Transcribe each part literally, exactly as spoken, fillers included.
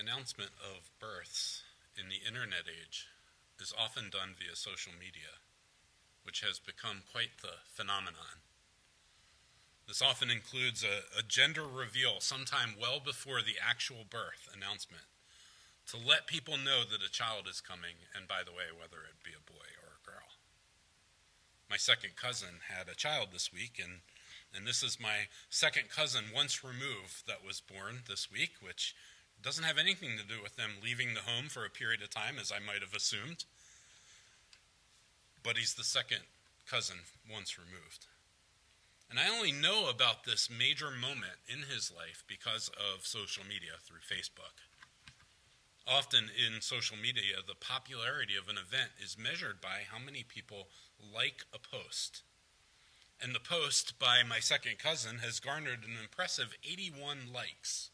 announcement of births in the internet age is often done via social media, which has become quite the phenomenon. This often includes a, a gender reveal sometime well before the actual birth announcement to let people know that a child is coming, and by the way, whether it be a boy or a girl. My second cousin had a child this week, and, and this is my second cousin once removed that was born this week, which doesn't have anything to do with them leaving the home for a period of time, as I might have assumed. But he's the second cousin once removed. And I only know about this major moment in his life because of social media through Facebook. Often in social media, the popularity of an event is measured by how many people like a post. And the post by my second cousin has garnered an impressive eighty-one likes.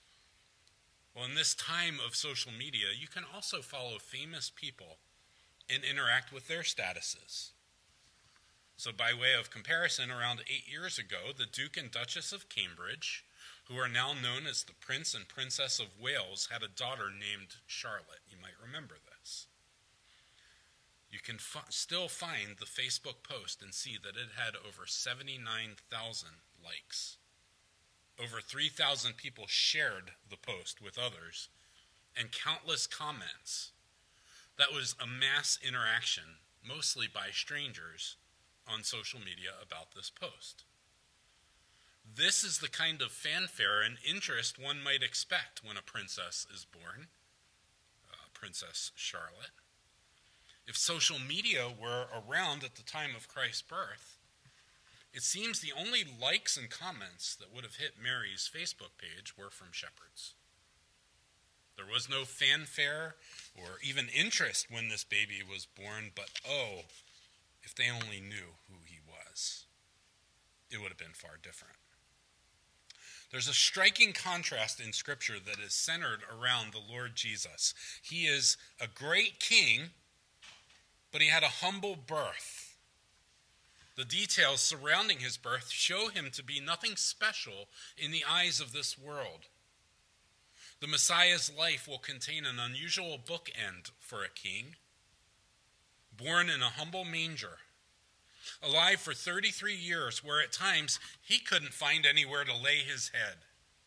Well, in this time of social media, you can also follow famous people and interact with their statuses. So by way of comparison, around eight years ago, the Duke and Duchess of Cambridge, who are now known as the Prince and Princess of Wales, had a daughter named Charlotte. You might remember this. You can f- still find the Facebook post and see that it had over seventy-nine thousand likes. Over three thousand people shared the post with others, and countless comments. That was a mass interaction, mostly by strangers, on social media about this post. This is the kind of fanfare and interest one might expect when a princess is born, uh, Princess Charlotte. If social media were around at the time of Christ's birth, it seems the only likes and comments that would have hit Mary's Facebook page were from shepherds. There was no fanfare or even interest when this baby was born, but oh, if they only knew who he was, it would have been far different. There's a striking contrast in Scripture that is centered around the Lord Jesus. He is a great king, but he had a humble birth. The details surrounding his birth show him to be nothing special in the eyes of this world. The Messiah's life will contain an unusual bookend for a king. Born in a humble manger, alive for thirty-three years, where at times he couldn't find anywhere to lay his head.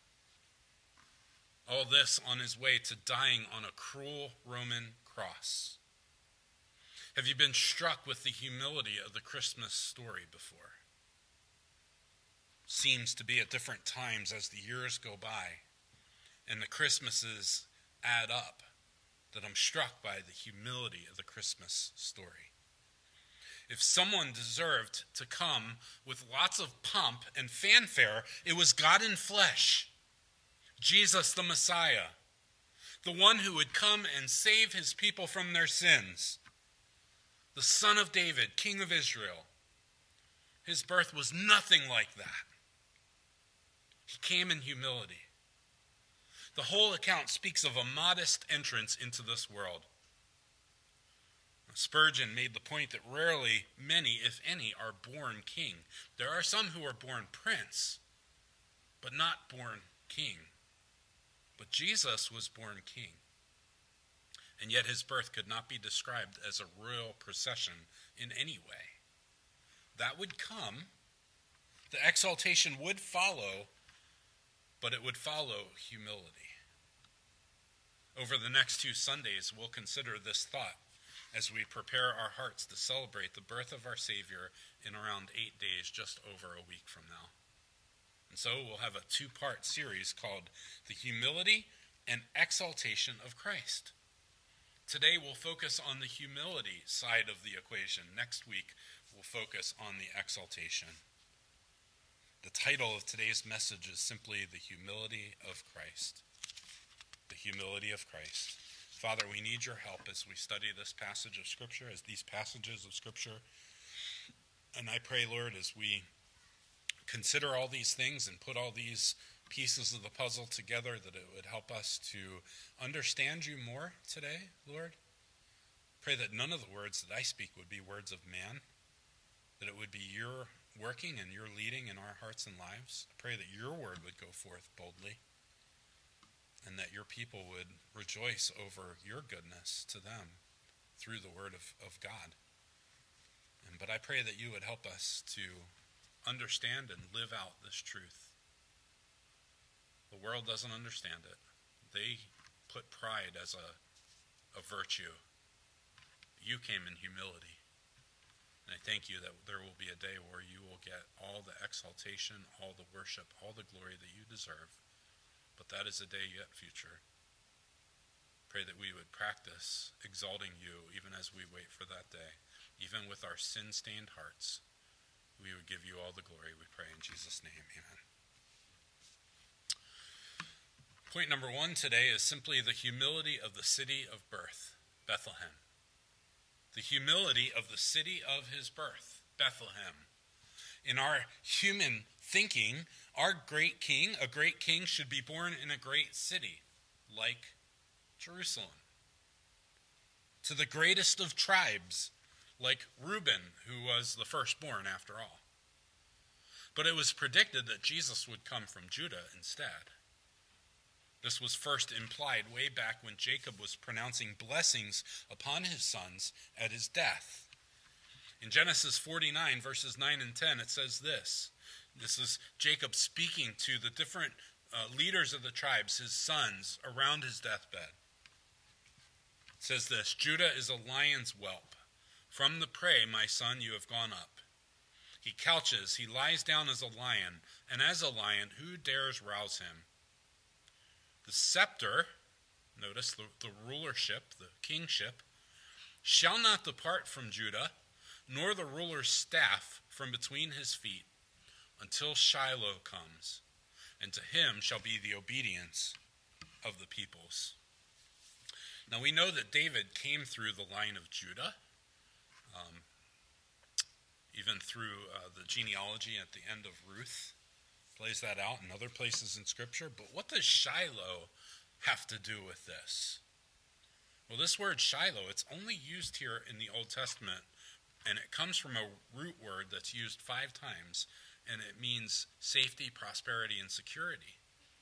All this on his way to dying on a cruel Roman cross. Have you been struck with the humility of the Christmas story before? Seems to be at different times as the years go by and the Christmases add up that I'm struck by the humility of the Christmas story. If someone deserved to come with lots of pomp and fanfare, it was God in flesh, Jesus the Messiah, the one who would come and save his people from their sins. The Son of David, King of Israel. His birth was nothing like that. He came in humility. The whole account speaks of a modest entrance into this world. Spurgeon made the point that rarely many, if any, are born king. There are some who are born prince, but not born king. But Jesus was born king. And yet his birth could not be described as a royal procession in any way. That would come, the exaltation would follow, but it would follow humility. Over the next two Sundays, we'll consider this thought as we prepare our hearts to celebrate the birth of our Savior in around eight days, just over a week from now. And so we'll have a two-part series called The Humility and Exaltation of Christ. Today we'll focus on the humility side of the equation. Next week we'll focus on the exaltation. The title of today's message is simply The Humility of Christ. The humility of Christ. Father, we need your help as we study this passage of Scripture, as these passages of Scripture. And I pray, Lord, as we consider all these things and put all these pieces of the puzzle together, that it would help us to understand you more today, Lord. Pray that none of the words that I speak would be words of man, that it would be your working and your leading in our hearts and lives. I pray that your word would go forth boldly, and and that your people would rejoice over your goodness to them through the word of, of God. And, but I pray that you would help us to understand and live out this truth. The world doesn't understand it. They put pride as a, a virtue. You came in humility. And I thank you that there will be a day where you will get all the exaltation, all the worship, all the glory that you deserve. But that is a day yet future. Pray that we would practice exalting you even as we wait for that day. Even with our sin-stained hearts, we would give you all the glory, we pray in Jesus' name. Amen. Point number one today is simply the humility of the city of birth, Bethlehem. The humility of the city of his birth, Bethlehem. In our human thinking, our great king, a great king, should be born in a great city, like Jerusalem. To the greatest of tribes, like Reuben, who was the firstborn after all. But it was predicted that Jesus would come from Judah instead. This was first implied way back when Jacob was pronouncing blessings upon his sons at his death. In Genesis forty-nine, verses nine and ten, it says this. This is Jacob speaking to the different uh, leaders of the tribes, his sons, around his deathbed. It says this, Judah is a lion's whelp. From the prey, my son, you have gone up. He couches, he lies down as a lion, and as a lion, who dares rouse him? The scepter, notice the, the rulership, the kingship, shall not depart from Judah, nor the ruler's staff from between his feet, until Shiloh comes, and to him shall be the obedience of the peoples. Now we know that David came through the line of Judah, um, even through uh, the genealogy at the end of Ruth. Plays that out in other places in Scripture. But what does Shiloh have to do with this? Well, this word Shiloh, it's only used here in the Old Testament, and it comes from a root word that's used five times, and it means safety, prosperity, and security.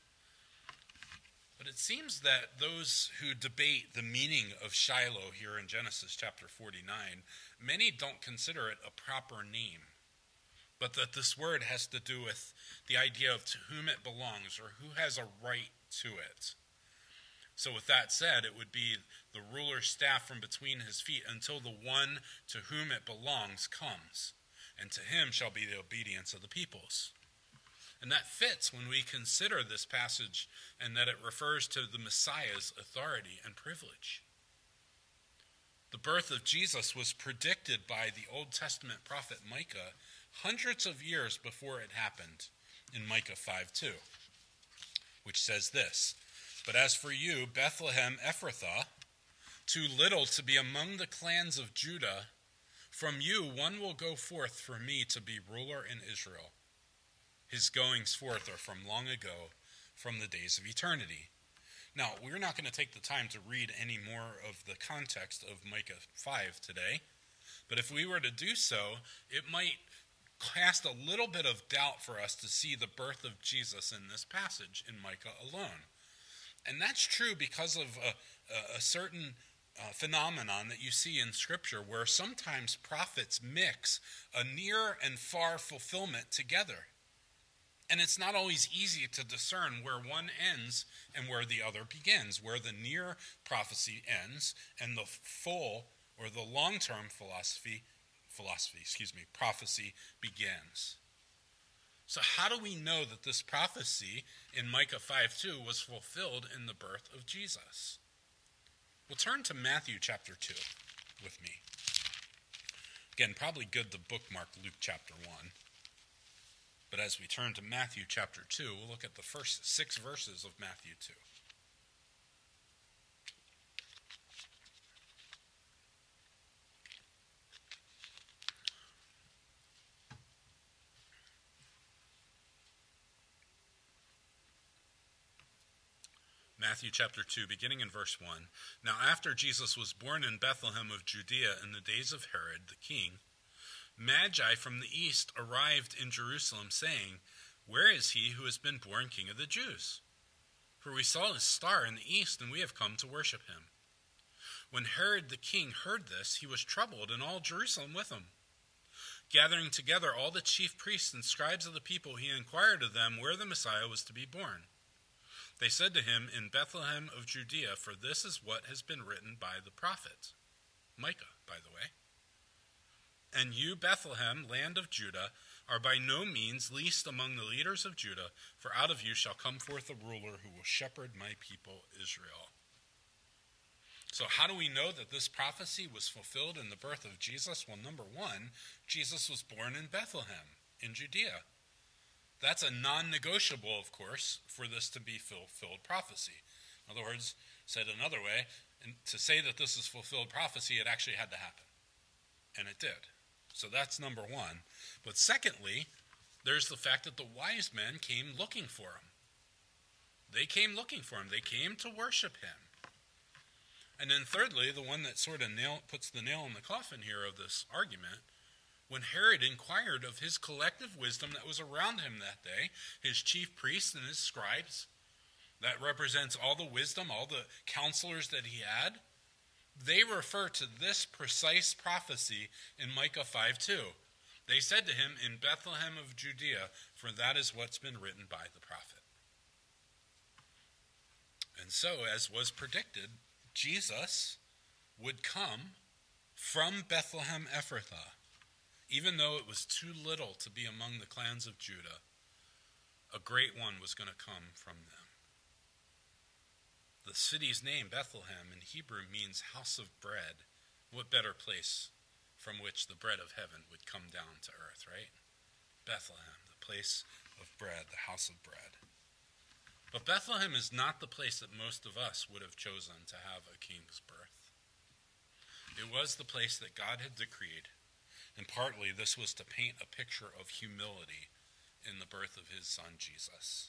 But it seems that those who debate the meaning of Shiloh here in Genesis chapter forty-nine, many don't consider it a proper name, but that this word has to do with the idea of to whom it belongs or who has a right to it. So with that said, it would be the ruler's staff from between his feet until the one to whom it belongs comes, and to him shall be the obedience of the peoples. And that fits when we consider this passage and that it refers to the Messiah's authority and privilege. The birth of Jesus was predicted by the Old Testament prophet Micah hundreds of years before it happened in Micah five two, which says this, But as for you, Bethlehem Ephrathah, too little to be among the clans of Judah, from you one will go forth for me to be ruler in Israel. His goings forth are from long ago, from the days of eternity. Now, we're not going to take the time to read any more of the context of Micah five today, but if we were to do so, it might cast a little bit of doubt for us to see the birth of Jesus in this passage in Micah alone. And that's true because of a, a certain uh, phenomenon that you see in Scripture where sometimes prophets mix a near and far fulfillment together. And it's not always easy to discern where one ends and where the other begins, where the near prophecy ends and the full or the long-term philosophy, philosophy, excuse me, prophecy begins. So how do we know that this prophecy in Micah five two was fulfilled in the birth of Jesus? Well, turn to Matthew chapter two with me. Again, probably good to bookmark Luke chapter one. But as we turn to Matthew chapter two, we'll look at the first six verses of Matthew two. Matthew chapter two, beginning in verse one. Now after Jesus was born in Bethlehem of Judea in the days of Herod the king, Magi from the east arrived in Jerusalem, saying, Where is he who has been born King of the Jews? For we saw his star in the east, and we have come to worship him." When Herod the king heard this, he was troubled, and all Jerusalem with him. Gathering together all the chief priests and scribes of the people, he inquired of them where the Messiah was to be born. They said to him, "In Bethlehem of Judea, for this is what has been written by the prophet." Micah, by the way. "And you, Bethlehem, land of Judah, are by no means least among the leaders of Judah, for out of you shall come forth a ruler who will shepherd my people Israel." So how do we know that this prophecy was fulfilled in the birth of Jesus? Well, number one, Jesus was born in Bethlehem in Judea. That's a non-negotiable, of course, for this to be fulfilled prophecy. In other words, said another way, and to say that this is fulfilled prophecy, it actually had to happen. And it did. So that's number one. But secondly, there's the fact that the wise men came looking for him. They came looking for him. They came to worship him. And then thirdly, the one that sort of nail, puts the nail in the coffin here of this argument, when Herod inquired of his collective wisdom that was around him that day, his chief priests and his scribes, that represents all the wisdom, all the counselors that he had, they refer to this precise prophecy in Micah five two. They said to him, "In Bethlehem of Judea, for that is what's been written by the prophet." And so, as was predicted, Jesus would come from Bethlehem Ephrathah. Even though it was too little to be among the clans of Judah, a great one was going to come from them. The city's name, Bethlehem, in Hebrew means house of bread. What better place from which the bread of heaven would come down to earth, right? Bethlehem, the place of bread, the house of bread. But Bethlehem is not the place that most of us would have chosen to have a king's birth. It was the place that God had decreed, and partly this was to paint a picture of humility in the birth of his son Jesus.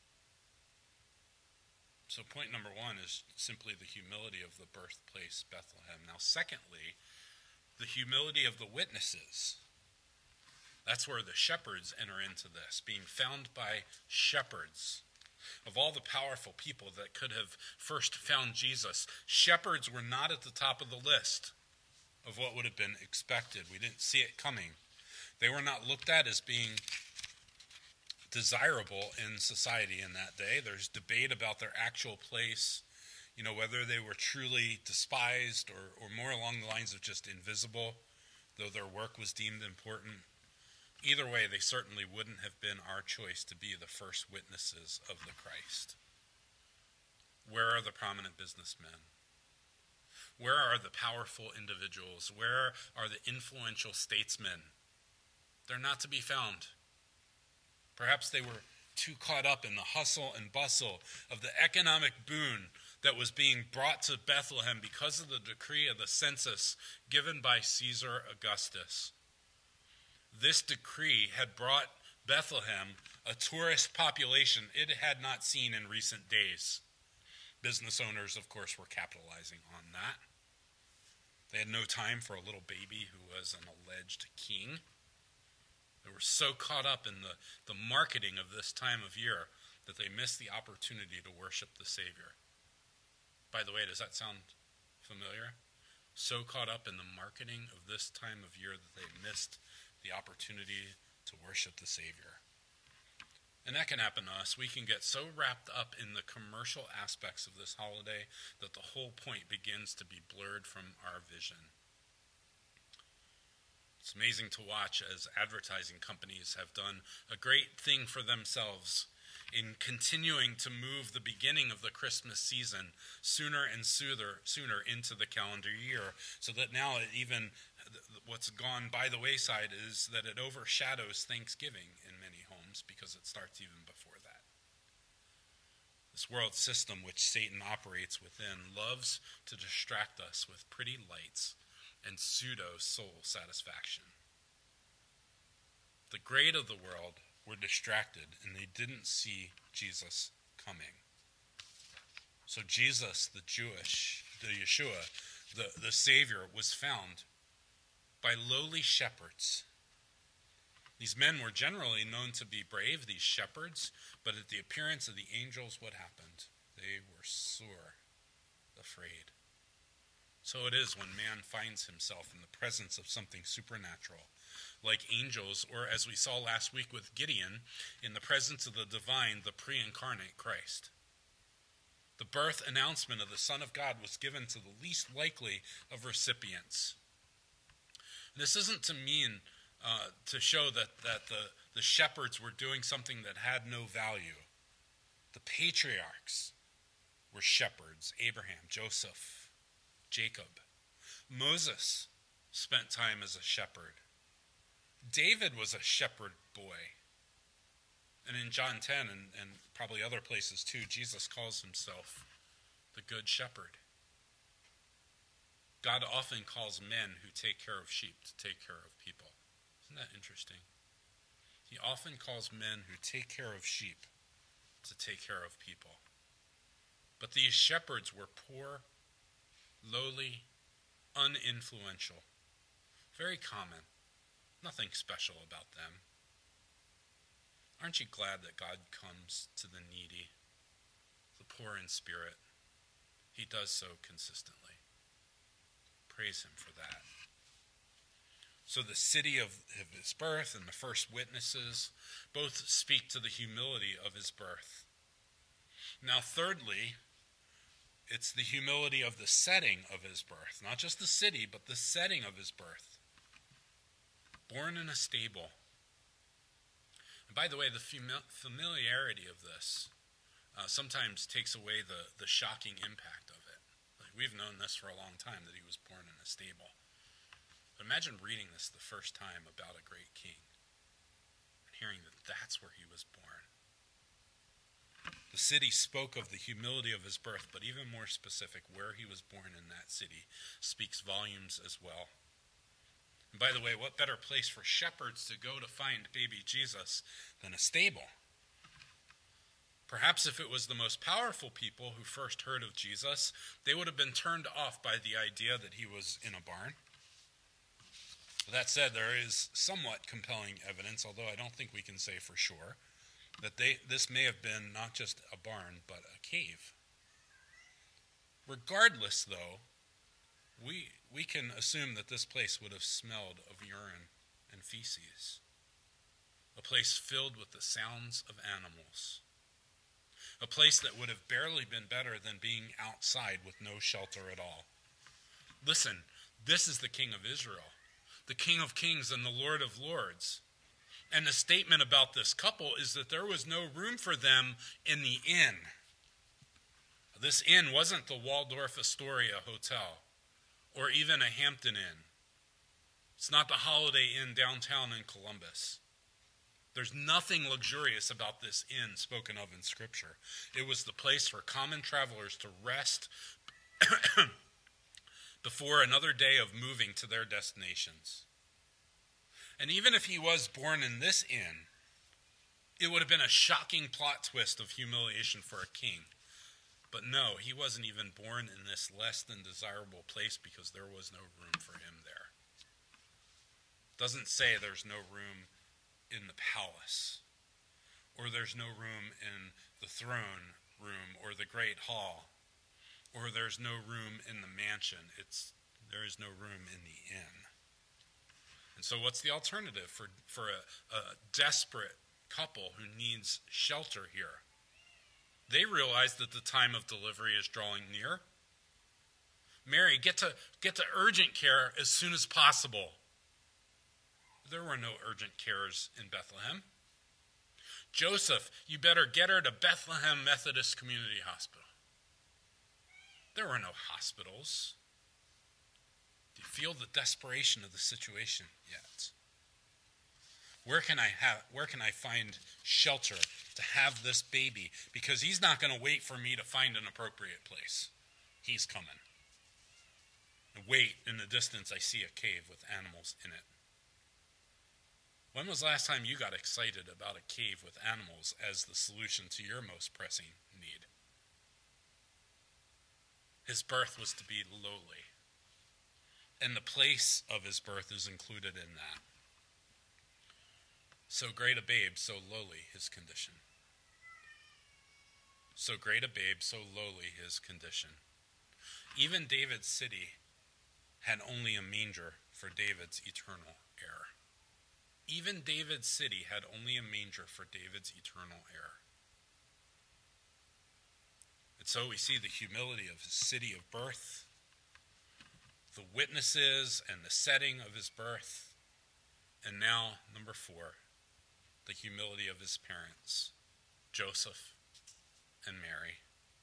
So point number one is simply the humility of the birthplace Bethlehem. Now secondly, the humility of the witnesses. That's where the shepherds enter into this, being found by shepherds. Of all the powerful people that could have first found Jesus, shepherds were not at the top of the list of what would have been expected. We didn't see it coming. They were not looked at as being desirable in society in that day. There's debate about their actual place, you know, whether they were truly despised or, or more along the lines of just invisible, though their work was deemed important. Either way, they certainly wouldn't have been our choice to be the first witnesses of the Christ. Where are the prominent businessmen? Where are the powerful individuals? Where are the influential statesmen? They're not to be found. Perhaps they were too caught up in the hustle and bustle of the economic boon that was being brought to Bethlehem because of the decree of the census given by Caesar Augustus. This decree had brought Bethlehem a tourist population it had not seen in recent days. Business owners, of course, were capitalizing on that. They had no time for a little baby who was an alleged king. They were so caught up in the, the marketing of this time of year that they missed the opportunity to worship the Savior. By the way, does that sound familiar? So caught up in the marketing of this time of year that they missed the opportunity to worship the Savior. And that can happen to us. We can get so wrapped up in the commercial aspects of this holiday that the whole point begins to be blurred from our vision. It's amazing to watch as advertising companies have done a great thing for themselves in continuing to move the beginning of the Christmas season sooner and sooner, sooner into the calendar year, so that now it even what's gone by the wayside is that it overshadows Thanksgiving in many homes because it starts even before that. This world system which Satan operates within loves to distract us with pretty lights and pseudo soul satisfaction. The great of the world were distracted and they didn't see Jesus coming. So Jesus, the Jewish, the Yeshua, the, the Savior, was found by lowly shepherds. These men were generally known to be brave, these shepherds, but at the appearance of the angels, what happened? they were sore afraid. So it is when man finds himself in the presence of something supernatural, like angels, or as we saw last week with Gideon, in the presence of the divine, the pre-incarnate Christ. The birth announcement of the Son of God was given to the least likely of recipients. This isn't to mean, uh, to show that, that the, the shepherds were doing something that had no value. The patriarchs were shepherds: Abraham, Joseph, Jacob. Moses spent time as a shepherd. David was a shepherd boy. And in John ten, and, and probably other places too, Jesus calls himself the Good Shepherd. God often calls men who take care of sheep to take care of people. Isn't that interesting? He often calls men who take care of sheep to take care of people. But these shepherds were poor, lowly, uninfluential. Very common. Nothing special about them. Aren't you glad that God comes to the needy, the poor in spirit? He does so consistently. Praise him for that. So the city of his birth and the first witnesses both speak to the humility of his birth. Now, thirdly, it's the humility of the setting of his birth. Not just the city, but the setting of his birth. Born in a stable. And by the way, the familiarity of this uh, sometimes takes away the, the shocking impact of it. Like, we've known this for a long time, that he was born in a stable. But imagine reading this the first time about a great king and hearing that that's where he was born. The city spoke of the humility of his birth, but even more specific, where he was born in that city speaks volumes as well. And by the way, what better place for shepherds to go to find baby Jesus than a stable? Perhaps if it was the most powerful people who first heard of Jesus, they would have been turned off by the idea that he was in a barn. That said, there is somewhat compelling evidence, although I don't think we can say for sure, that they this may have been not just a barn, but a cave. Regardless, though, we we can assume that this place would have smelled of urine and feces. A place filled with the sounds of animals. A place that would have barely been better than being outside with no shelter at all. Listen, this is the King of Israel, the King of Kings and the Lord of Lords. And the statement about this couple is that there was no room for them in the inn. This inn wasn't the Waldorf Astoria Hotel or even a Hampton Inn. It's not the Holiday Inn downtown in Columbus. There's nothing luxurious about this inn spoken of in Scripture. It was the place for common travelers to rest before another day of moving to their destinations. And even if he was born in this inn, it would have been a shocking plot twist of humiliation for a king. But no, he wasn't even born in this less than desirable place because there was no room for him there. It doesn't say there's no room in the palace, or there's no room in the throne room or the great hall, or there's no room in the mansion. It's there is no room in the inn. And so what's the alternative for, for a, a desperate couple who needs shelter here? They realize that the time of delivery is drawing near. Mary, get to, get to urgent care as soon as possible. There were no urgent cares in Bethlehem. Joseph, you better get her to Bethlehem Methodist Community Hospital. There were no hospitals. Do you feel the desperation of the situation yet? Where can I have where can I find shelter to have this baby? Because he's not going to wait for me to find an appropriate place. He's coming. And wait, in the distance I see a cave with animals in it. When was the last time you got excited about a cave with animals as the solution to your most pressing need? His birth was to be lowly. And the place of his birth is included in that. So great a babe, so lowly his condition. so great a babe, so lowly his condition. Even David's city had only a manger for David's eternal heir. Even David's city had only a manger for David's eternal heir. And so we see the humility of his city of birth, the witnesses and the setting of his birth, and now, number four, the humility of his parents, Joseph and Mary.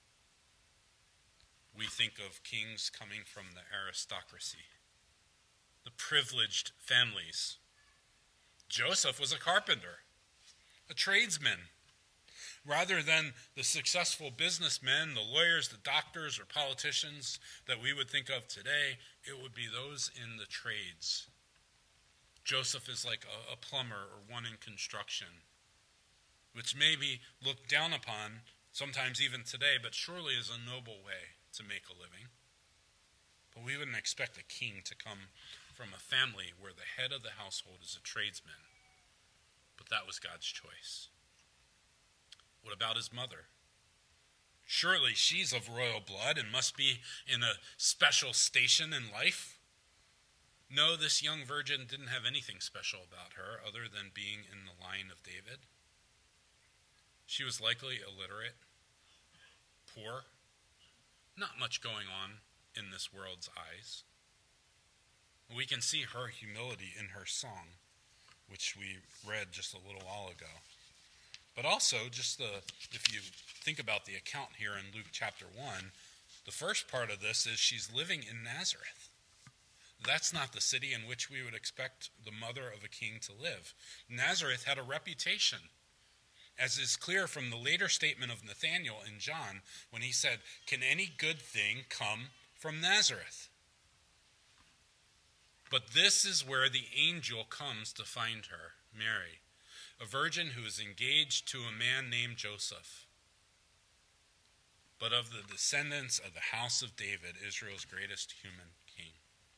We think of kings coming from the aristocracy, the privileged families. Joseph was a carpenter, a tradesman. Rather than the successful businessmen, the lawyers, the doctors, or politicians that we would think of today, it would be those in the trades. Joseph is like a, a plumber or one in construction, which may be looked down upon, sometimes even today, but surely is a noble way to make a living. But we wouldn't expect a king to come from a family where the head of the household is a tradesman. But that was God's choice. What about his mother? Surely she's of royal blood and must be in a special station in life. No, this young virgin didn't have anything special about her other than being in the line of David. She was likely illiterate, poor, not much going on in this world's eyes. We can see her humility in her song, which we read just a little while ago. But also, just the if you think about the account here in Luke chapter one, the first part of this is she's living in Nazareth. That's not the city in which we would expect the mother of a king to live. Nazareth had a reputation, as is clear from the later statement of Nathanael in John when he said, "Can any good thing come from Nazareth?" But this is where the angel comes to find her, Mary, a virgin who is engaged to a man named Joseph, but of the descendants of the house of David, Israel's greatest human king.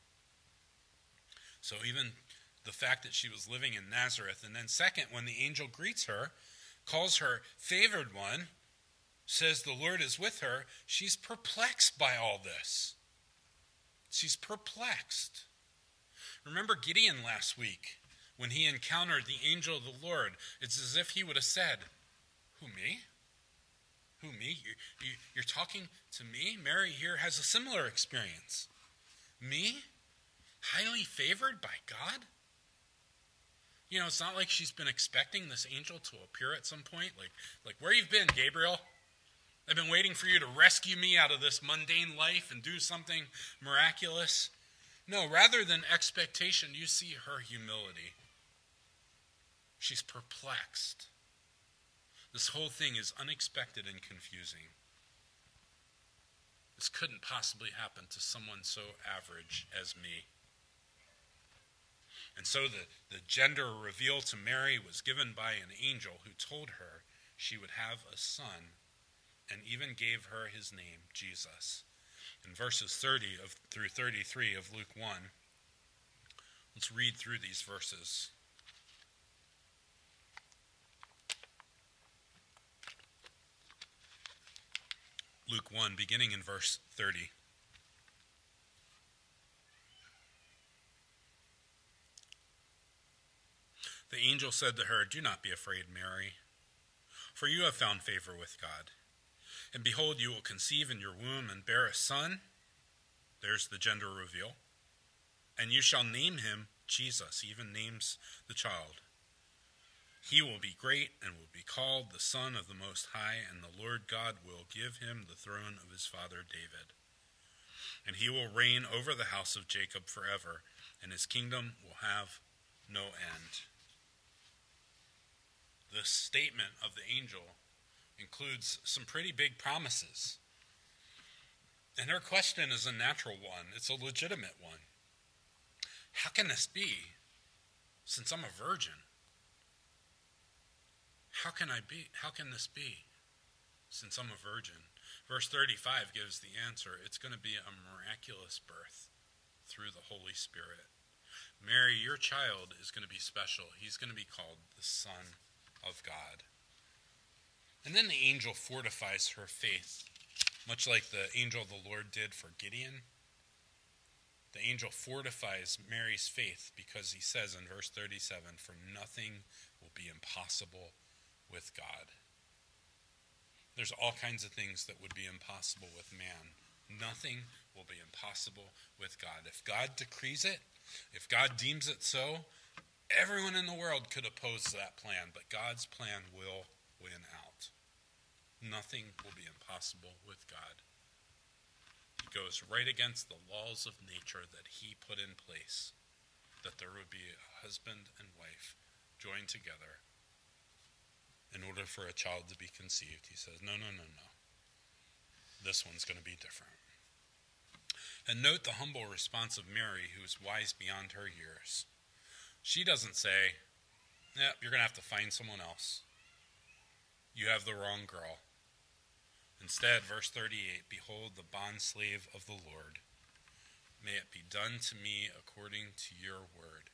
So even the fact that she was living in Nazareth, and then second, when the angel greets her, calls her favored one, says the Lord is with her, she's perplexed by all this. She's perplexed. Remember Gideon last week when he encountered the angel of the Lord. It's as if he would have said, who, me? Who, me? You, you, you're talking to me? Mary here has a similar experience. Me? Highly favored by God? You know, it's not like she's been expecting this angel to appear at some point. Like, like where you've been, Gabriel? I've been waiting for you to rescue me out of this mundane life and do something miraculous. No, rather than expectation, you see her humility. She's perplexed. This whole thing is unexpected and confusing. This couldn't possibly happen to someone so average as me. And so the, the gender reveal to Mary was given by an angel who told her she would have a son and even gave her his name, Jesus. In verses thirty of, through thirty-three of Luke one, let's read through these verses. Luke one, beginning in verse thirty. The angel said to her, "Do not be afraid, Mary, for you have found favor with God. And behold, you will conceive in your womb and bear a son." There's the gender reveal. "And you shall name him Jesus," he even names the child. "He will be great and will be called the Son of the Most High, and the Lord God will give him the throne of his father David. And he will reign over the house of Jacob forever, and his kingdom will have no end." The statement of the angel includes some pretty big promises. And her question is a natural one. It's a legitimate one. How can this be, since I'm a virgin? How can I be? How can this be, since I'm a virgin? Verse thirty-five gives the answer. It's going to be a miraculous birth through the Holy Spirit. Mary, your child is going to be special. He's going to be called the Son of God. And then the angel fortifies her faith, much like the angel of the Lord did for Gideon. The angel fortifies Mary's faith because he says in verse thirty-seven, "For nothing will be impossible with God." There's all kinds of things that would be impossible with man. Nothing will be impossible with God. If God decrees it, if God deems it so, everyone in the world could oppose that plan, but God's plan will win out. Nothing will be impossible with God. He goes right against the laws of nature that he put in place, that there would be a husband and wife joined together in order for a child to be conceived. He says, no, no, no, no. This one's going to be different. And note the humble response of Mary, who is wise beyond her years. She doesn't say, yeah, you're going to have to find someone else. You have the wrong girl. Instead, verse thirty-eight, "Behold, the bondslave of the Lord. May it be done to me according to your word."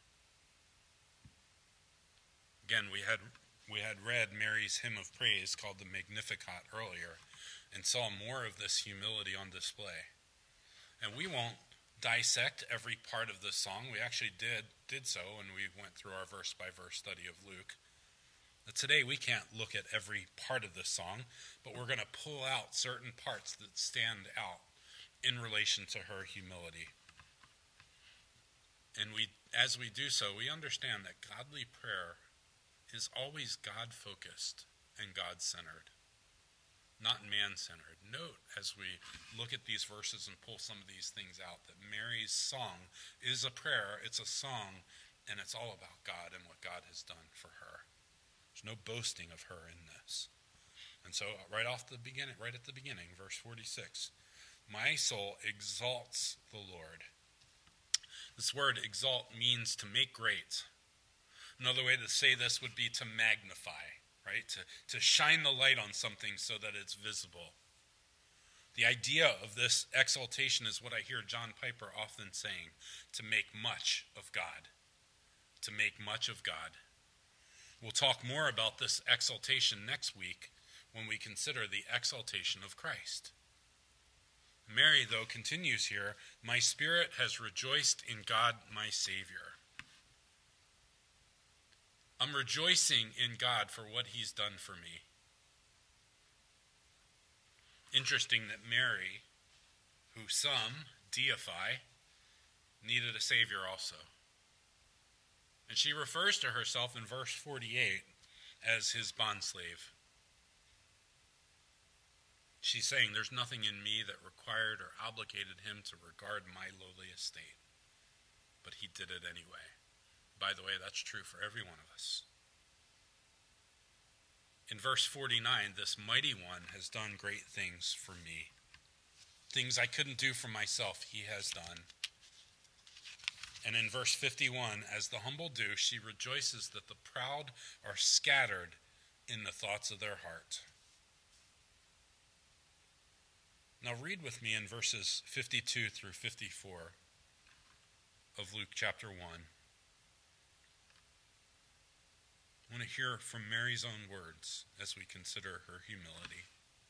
Again, we had we had read Mary's hymn of praise called the Magnificat earlier and saw more of this humility on display. And we won't dissect every part of this song. We actually did did so when we went through our verse-by-verse study of Luke. But today we can't look at every part of this song, but we're going to pull out certain parts that stand out in relation to her humility. And we, as we do so, we understand that godly prayer is always God-focused and God-centered, not man-centered. Note, as we look at these verses and pull some of these things out, that Mary's song is a prayer, it's a song, and it's all about God and what God has done for her. There's no boasting of her in this. And so right off the beginning, right at the beginning, verse forty-six, "My soul exalts the Lord." This word exalt means to make great. Another way to say this would be to magnify, right? To, to shine the light on something so that it's visible. The idea of this exaltation is what I hear John Piper often saying, to make much of God. To make much of God. We'll talk more about this exaltation next week when we consider the exaltation of Christ. Mary, though, continues here, "My spirit has rejoiced in God my Savior." I'm rejoicing in God for what he's done for me. Interesting that Mary, who some deify, needed a Savior also. And she refers to herself in verse forty-eight as his bondslave. She's saying there's nothing in me that required or obligated him to regard my lowly estate. But he did it anyway. By the way, that's true for every one of us. In verse forty-nine, this mighty one has done great things for me. Things I couldn't do for myself, he has done. And in verse fifty-one, as the humble do, she rejoices that the proud are scattered in the thoughts of their heart. Now read with me in verses fifty-two through fifty-four of Luke chapter one. I want to hear from Mary's own words as we consider her humility.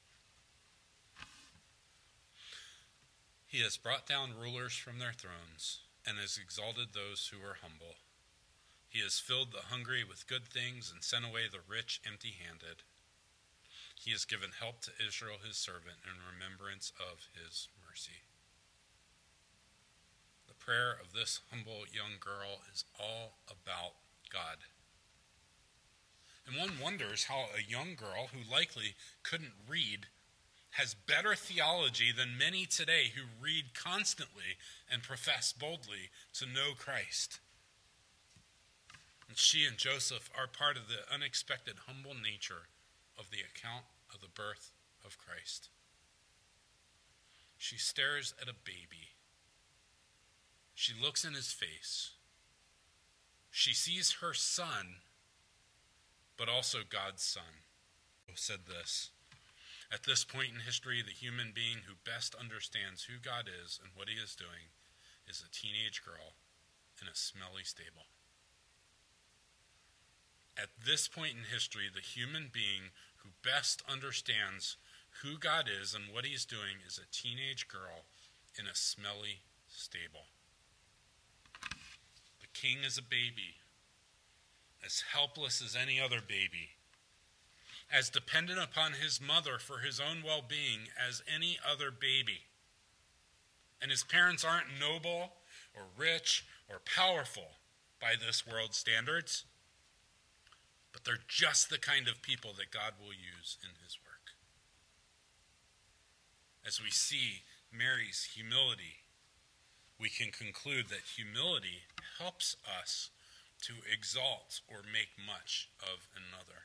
"He has brought down rulers from their thrones and has exalted those who are humble. He has filled the hungry with good things and sent away the rich empty-handed. He has given help to Israel his servant in remembrance of his mercy." The prayer of this humble young girl is all about God. And one wonders how a young girl who likely couldn't read has better theology than many today who read constantly and profess boldly to know Christ. And she and Joseph are part of the unexpected humble nature of the account of the birth of Christ. She stares at a baby. She looks in his face. She sees her son, but also God's son. Said this, "At this point in history, the human being who best understands who God is and what he is doing is a teenage girl in a smelly stable." At this point in history, the human being who best understands who God is and what he's doing is a teenage girl in a smelly stable. The king is a baby, as helpless as any other baby, as dependent upon his mother for his own well-being as any other baby. And his parents aren't noble or rich or powerful by this world's standards, but they're just the kind of people that God will use in his work. As we see Mary's humility, we can conclude that humility helps us to exalt or make much of another.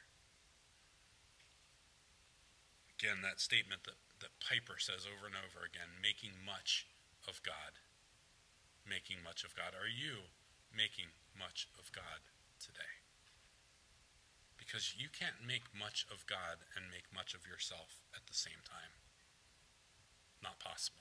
Again, that statement that, that Piper says over and over again, making much of God. Making much of God. Are you making much of God today? Because you can't make much of God and make much of yourself at the same time. Not possible.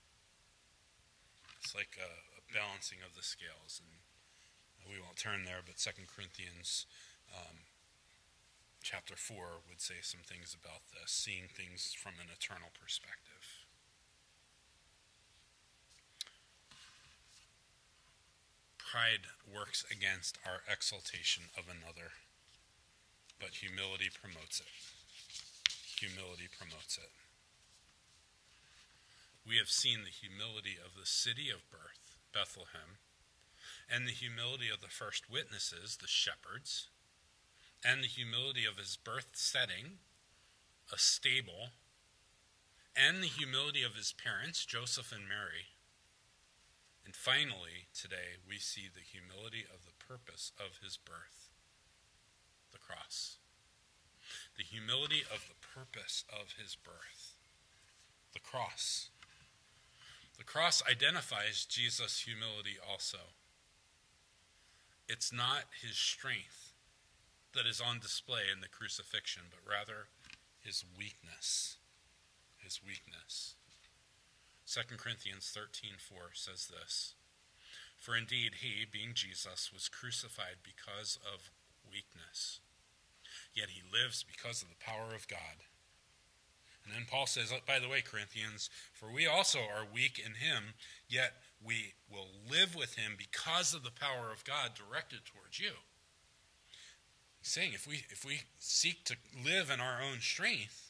It's like a, a balancing of the scales, and we won't turn there, but Second Corinthians um, chapter four would say some things about this, seeing things from an eternal perspective. Pride works against our exaltation of another, but humility promotes it. Humility promotes it. We have seen the humility of the city of birth, Bethlehem, and the humility of the first witnesses, the shepherds, and the humility of his birth setting, a stable, and the humility of his parents, Joseph and Mary. And finally, today, we see the humility of the purpose of his birth, the cross. The humility of the purpose of his birth, the cross. The cross identifies Jesus' humility also. It's not his strength that is on display in the crucifixion, but rather his weakness. His weakness. Second Corinthians thirteen four says this, "For indeed he, being Jesus, was crucified because of weakness, yet he lives because of the power of God." And then Paul says, by the way, Corinthians, "For we also are weak in him, yet we will live with him because of the power of God directed towards you." He's saying if we if we seek to live in our own strength,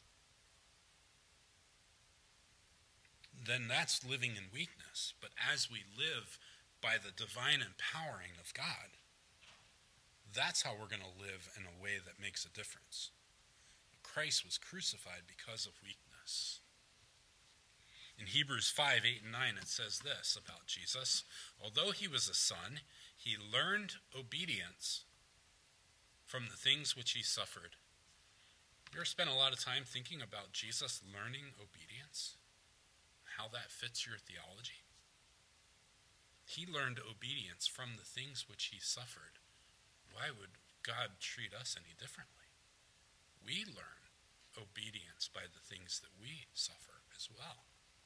then that's living in weakness. But as we live by the divine empowering of God, that's how we're going to live in a way that makes a difference. Christ was crucified because of weakness. In Hebrews five, eight, and nine, it says this about Jesus. "Although he was a son, he learned obedience from the things which he suffered." You ever spent a lot of time thinking about Jesus learning obedience? How that fits your theology? He learned obedience from the things which he suffered. Why would God treat us any differently? We learn obedience by the things that we suffer as well.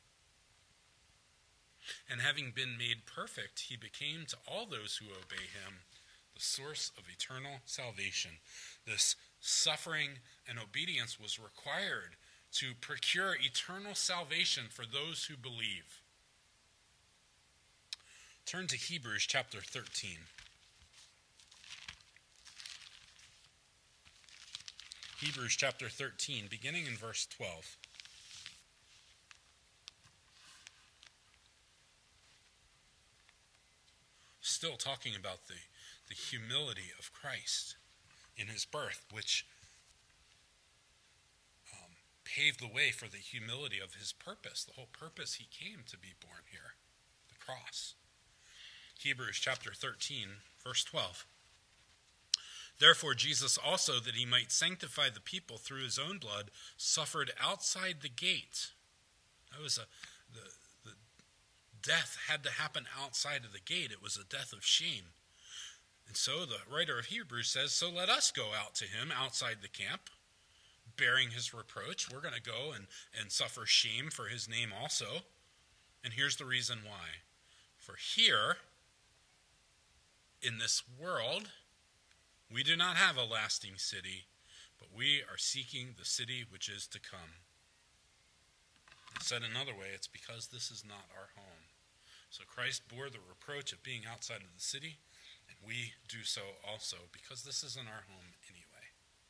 "And having been made perfect, he became to all those who obey him the source of eternal salvation." This suffering and obedience was required to procure eternal salvation for those who believe. Turn to Hebrews chapter thirteen. Hebrews chapter thirteen, beginning in verse twelve. Still talking about the, the humility of Christ in his birth, which um, paved the way for the humility of his purpose, the whole purpose he came to be born here, the cross. Hebrews chapter thirteen, verse twelve. "Therefore Jesus also, that he might sanctify the people through his own blood, suffered outside the gate." That was a the, the death had to happen outside of the gate. It was a death of shame. And so the writer of Hebrews says, "So let us go out to him outside the camp, bearing his reproach." We're going to go and, and suffer shame for his name also. And here's the reason why. "For here, in this world, we do not have a lasting city, but we are seeking the city which is to come. Said another way, it's because this is not our home. So Christ bore the reproach of being outside of the city, and we do so also because this isn't our home anyway.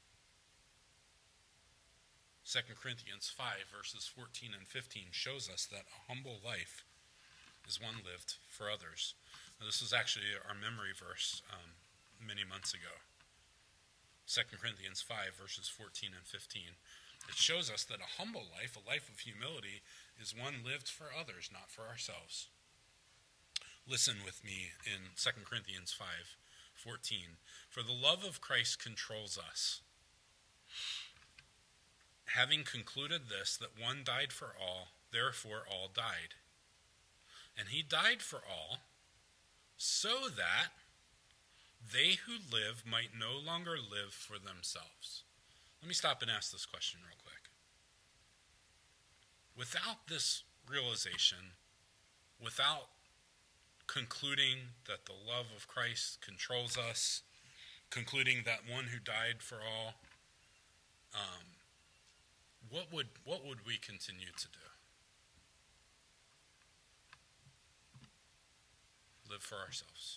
Second Corinthians five, verses fourteen and fifteen shows us that a humble life is one lived for others. Now, this was actually our memory verse um, many months ago. Second Corinthians five, verses fourteen and fifteen. It shows us that a humble life, a life of humility, is one lived for others, not for ourselves. Listen with me in Second Corinthians five fourteen. For the love of Christ controls us, having concluded this, that one died for all, therefore all died. And he died for all, so that they who live might no longer live for themselves. Let me stop and ask this question real quick. Without this realization, without concluding that the love of Christ controls us, concluding that one who died for all, um, what would what would we continue to do? Live for ourselves.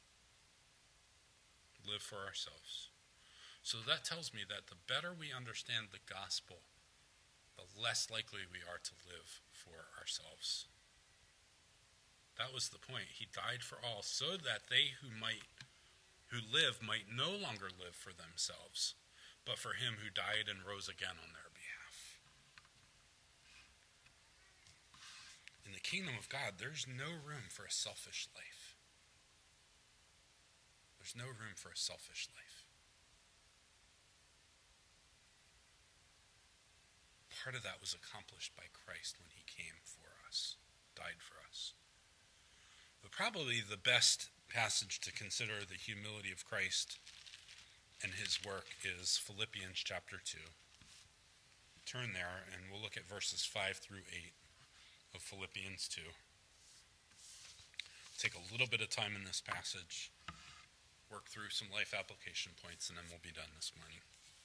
Live for ourselves. So that tells me that the better we understand the gospel, the less likely we are to live for ourselves. That was the point. He died for all, so that they who might, who live might no longer live for themselves, but for him who died and rose again on their behalf. In the kingdom of God, there's no room for a selfish life. There's no room for a selfish life. Part of that was accomplished by Christ when he came for us, died for us. But probably the best passage to consider the humility of Christ and his work is Philippians chapter two. Turn there and we'll look at verses five through eight of Philippians two. Take a little bit of time in this passage, work through some life application points, and then we'll be done this morning.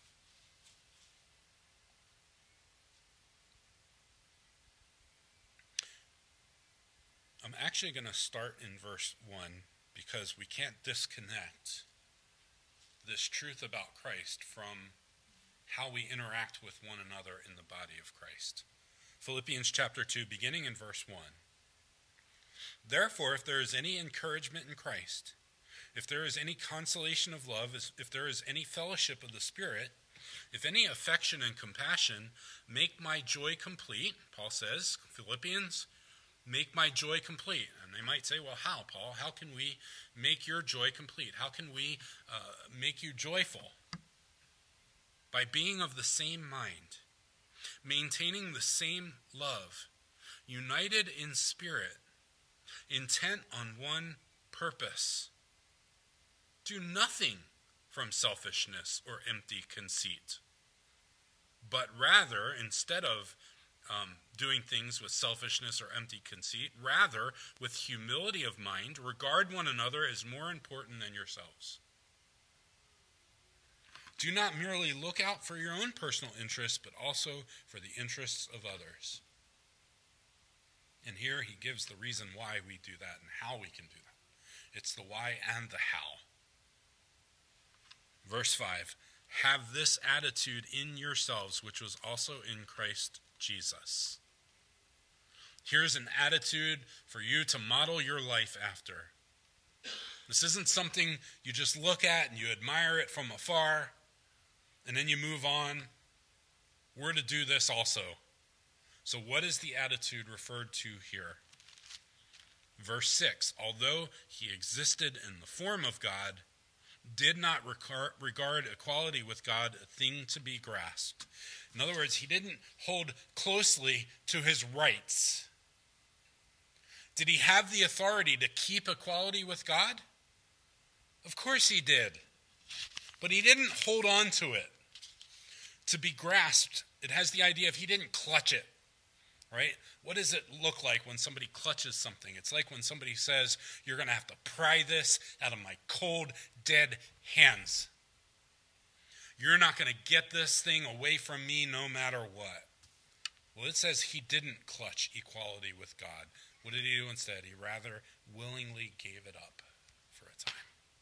I'm actually going to start in verse one because we can't disconnect this truth about Christ from how we interact with one another in the body of Christ. Philippians chapter two, beginning in verse one. Therefore, if there is any encouragement in Christ, if there is any consolation of love, if there is any fellowship of the Spirit, if any affection and compassion, make my joy complete, Paul says, Philippians, make my joy complete. And they might say, well, how, Paul? How can we make your joy complete? How can we uh, make you joyful? By being of the same mind, maintaining the same love, united in spirit, intent on one purpose. Do nothing from selfishness or empty conceit, but rather, instead of um, doing things with selfishness or empty conceit, rather, with humility of mind, regard one another as more important than yourselves. Do not merely look out for your own personal interests, but also for the interests of others. And here he gives the reason why we do that and how we can do that. It's the why and the how. Verse five, have this attitude in yourselves, which was also in Christ Jesus. Here's an attitude for you to model your life after. This isn't something you just look at and you admire it from afar, and then you move on. We're to do this also. So what is the attitude referred to here? Verse six, although he existed in the form of God, did not regard equality with God a thing to be grasped. In other words, he didn't hold closely to his rights. Did he have the authority to keep equality with God? Of course he did. But he didn't hold on to it. To be grasped, it has the idea of he didn't clutch it. Right? What does it look like when somebody clutches something? It's like when somebody says, you're going to have to pry this out of my cold, dead hands. You're not going to get this thing away from me no matter what. Well, it says he didn't clutch equality with God. What did he do instead? He rather willingly gave it up for a time.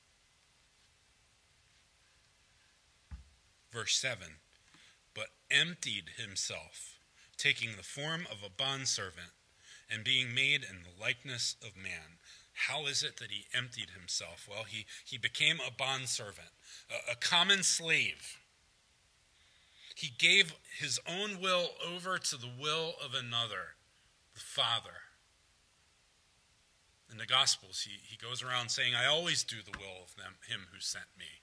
Verse seven, but emptied himself, taking the form of a bondservant and being made in the likeness of man. How is it that he emptied himself? Well, he, he became a bondservant, a, a common slave. He gave his own will over to the will of another, the Father. In the Gospels, he, he goes around saying, I always do the will of them, him who sent me.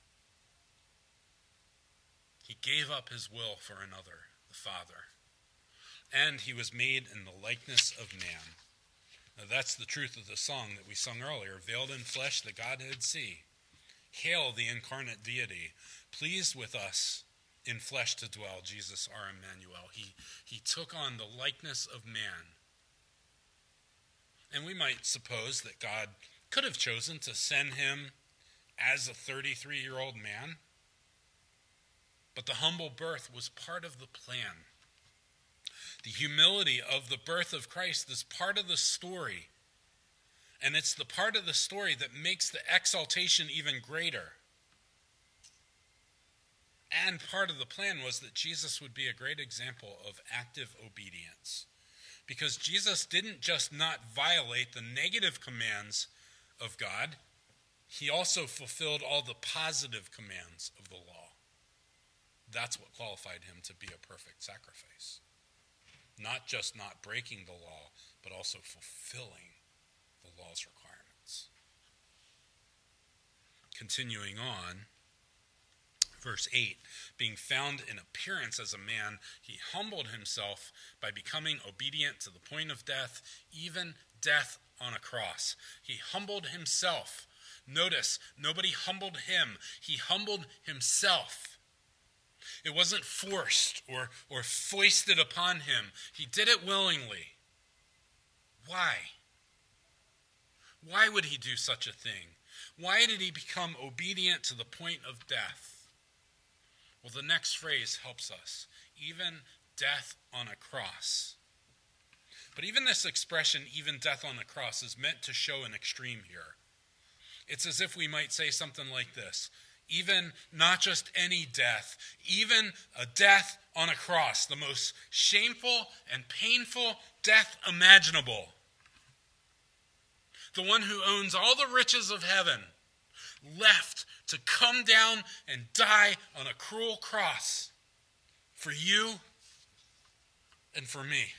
He gave up his will for another, the Father. And he was made in the likeness of man. Now that's the truth of the song that we sung earlier. Veiled in flesh, the Godhead see. Hail the incarnate deity. Pleased with us in flesh to dwell, Jesus our Emmanuel. He, he took on the likeness of man. And we might suppose that God could have chosen to send him as a thirty-three-year-old man. But the humble birth was part of the plan. The humility of the birth of Christ is part of the story. And it's the part of the story that makes the exaltation even greater. And part of the plan was that Jesus would be a great example of active obedience. Because Jesus didn't just not violate the negative commands of God, he also fulfilled all the positive commands of the law. That's what qualified him to be a perfect sacrifice. Not just not breaking the law, but also fulfilling the law's requirements. Continuing on, verse eight, being found in appearance as a man, he humbled himself by becoming obedient to the point of death, even death on a cross. He humbled himself. Notice, nobody humbled him. He humbled himself. It wasn't forced or, or foisted upon him. He did it willingly. Why? Why would he do such a thing? Why did he become obedient to the point of death? Well, the next phrase helps us. Even death on a cross. But even this expression, even death on a cross, is meant to show an extreme here. It's as if we might say something like this. Even not just any death, even a death on a cross, the most shameful and painful death imaginable. The one who owns all the riches of heaven left to come down and die on a cruel cross for you and for me.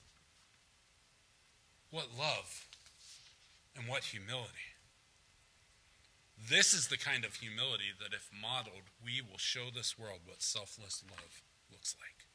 What love and what humility. This is the kind of humility that if modeled, we will show this world what selfless love looks like.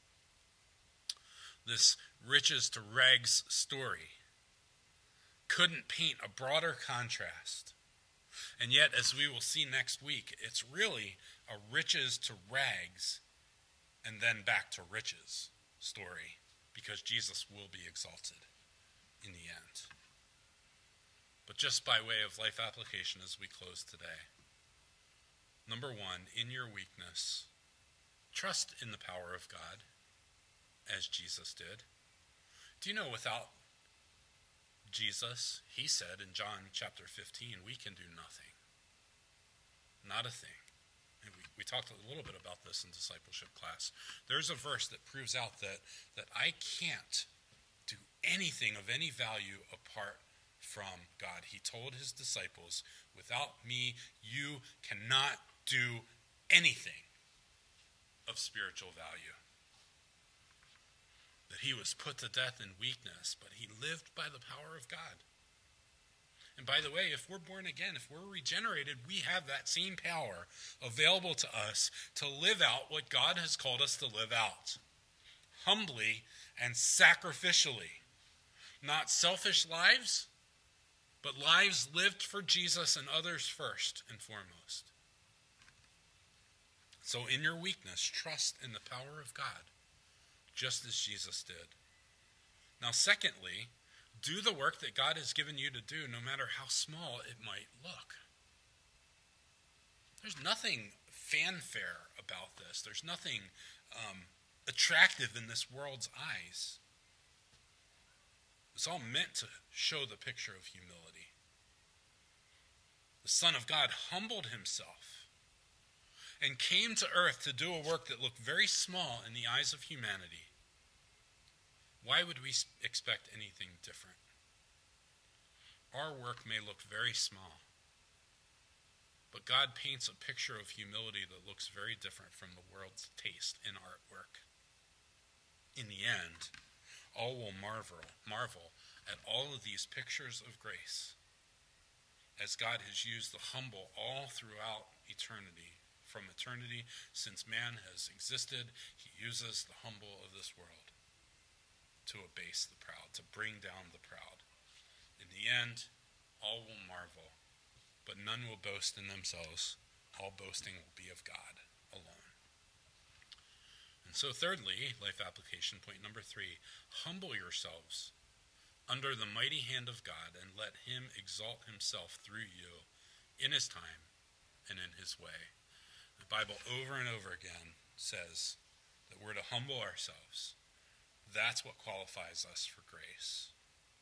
This riches to rags story couldn't paint a broader contrast. And yet, as we will see next week, it's really a riches to rags and then back to riches story, because Jesus will be exalted in the end. But just by way of life application as we close today. Number one, in your weakness, trust in the power of God, as Jesus did. Do you know without Jesus, he said in John chapter fifteen, we can do nothing. Not a thing. And we, we talked a little bit about this in discipleship class. There's a verse that proves out that, that I can't do anything of any value apart from God. He told his disciples, without me, you cannot do anything of spiritual value. That he was put to death in weakness, but he lived by the power of God. And by the way, if we're born again, if we're regenerated, we have that same power available to us to live out what God has called us to live out. Humbly and sacrificially. Not selfish lives, but lives lived for Jesus and others first and foremost. So in your weakness, trust in the power of God, just as Jesus did. Now, secondly, do the work that God has given you to do, no matter how small it might look. There's nothing fanfare about this. There's nothing um, attractive in this world's eyes. It's all meant to show the picture of humility. The Son of God humbled himself and came to earth to do a work that looked very small in the eyes of humanity. Why would we expect anything different? Our work may look very small, but God paints a picture of humility that looks very different from the world's taste in artwork. In the end, all will marvel, marvel at all of these pictures of grace, as God has used the humble all throughout eternity. From eternity, since man has existed, he uses the humble of this world to abase the proud, to bring down the proud. In the end, all will marvel, but none will boast in themselves. All boasting will be of God alone. And so thirdly, life application point number three, humble yourselves under the mighty hand of God and let him exalt himself through you in his time and in his way. The Bible over and over again says that we're to humble ourselves. That's what qualifies us for grace.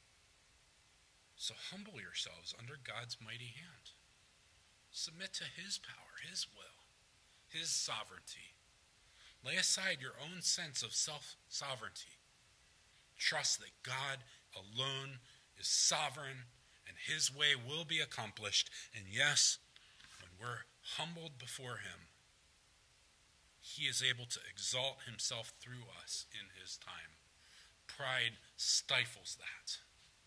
So humble yourselves under God's mighty hand. Submit to his power, his will, his sovereignty. Lay aside your own sense of self-sovereignty. Trust that God alone is sovereign and his way will be accomplished. And yes, when we're humbled before him, he is able to exalt himself through us in his time. Pride stifles that.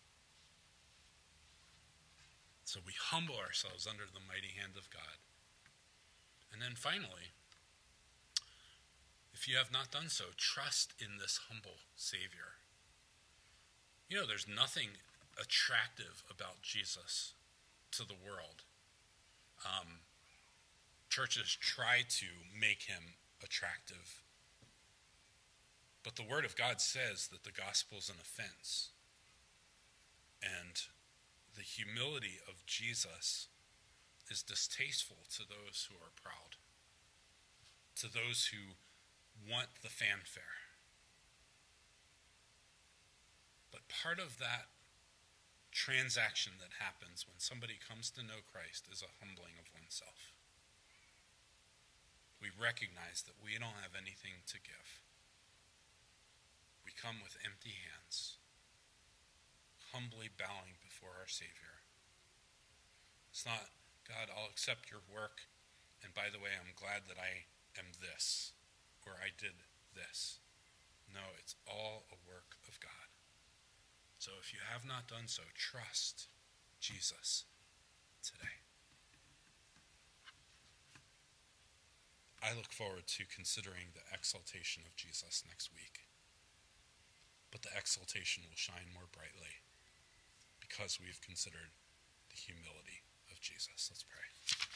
So we humble ourselves under the mighty hand of God. And then finally, if you have not done so, trust in this humble Savior. You know, there's nothing attractive about Jesus to the world. Um, churches try to make him attractive. But the Word of God says that the gospel is an offense. And the humility of Jesus is distasteful to those who are proud, to those who want the fanfare. But part of that transaction that happens when somebody comes to know Christ is a humbling of oneself. We recognize that we don't have anything to give. We come with empty hands, humbly bowing before our Savior. It's not, God, I'll accept your work, and by the way, I'm glad that I am this, or I did this. No, it's all a work of God. So if you have not done so, trust Jesus today. I look forward to considering the exaltation of Jesus next week. But the exaltation will shine more brightly because we've considered the humility of Jesus. Let's pray.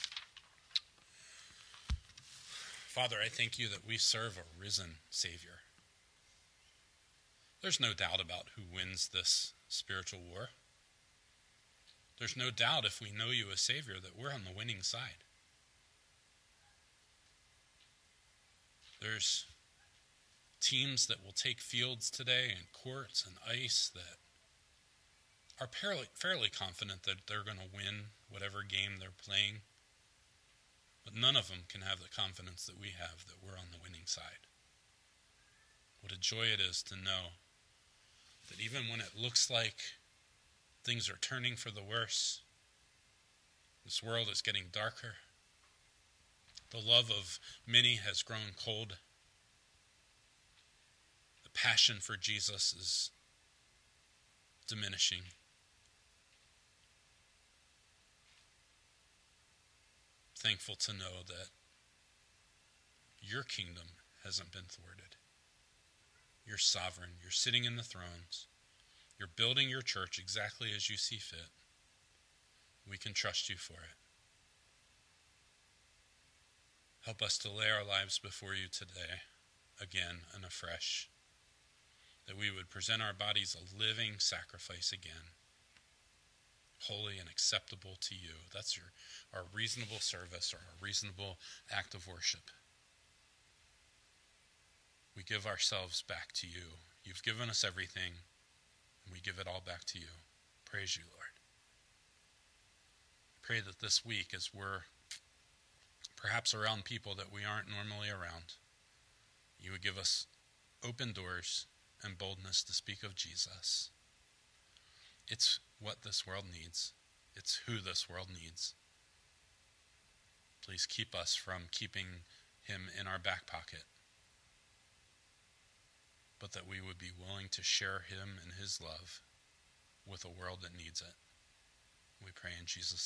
Father, I thank you that we serve a risen Savior. There's no doubt about who wins this spiritual war. There's no doubt if we know you as Savior that we're on the winning side. There's teams that will take fields today and courts and ice that are fairly, fairly confident that they're going to win whatever game they're playing. But none of them can have the confidence that we have that we're on the winning side. What a joy it is to know that even when it looks like things are turning for the worse, this world is getting darker, the love of many has grown cold, the passion for Jesus is diminishing. Thankful to know that your kingdom hasn't been thwarted. You're sovereign. You're sitting in the thrones. You're building your church exactly as you see fit. We can trust you for it. Help us to lay our lives before you today, again and afresh, that we would present our bodies a living sacrifice again, holy and acceptable to you. That's your our reasonable service or our reasonable act of worship. We give ourselves back to you. You've given us everything, and we give it all back to you. Praise you, Lord. Pray that this week, as we're perhaps around people that we aren't normally around, you would give us open doors and boldness to speak of Jesus. It's what this world needs. It's who this world needs. Please keep us from keeping him in our back pocket, but that we would be willing to share him and his love with a world that needs it. We pray in Jesus' name.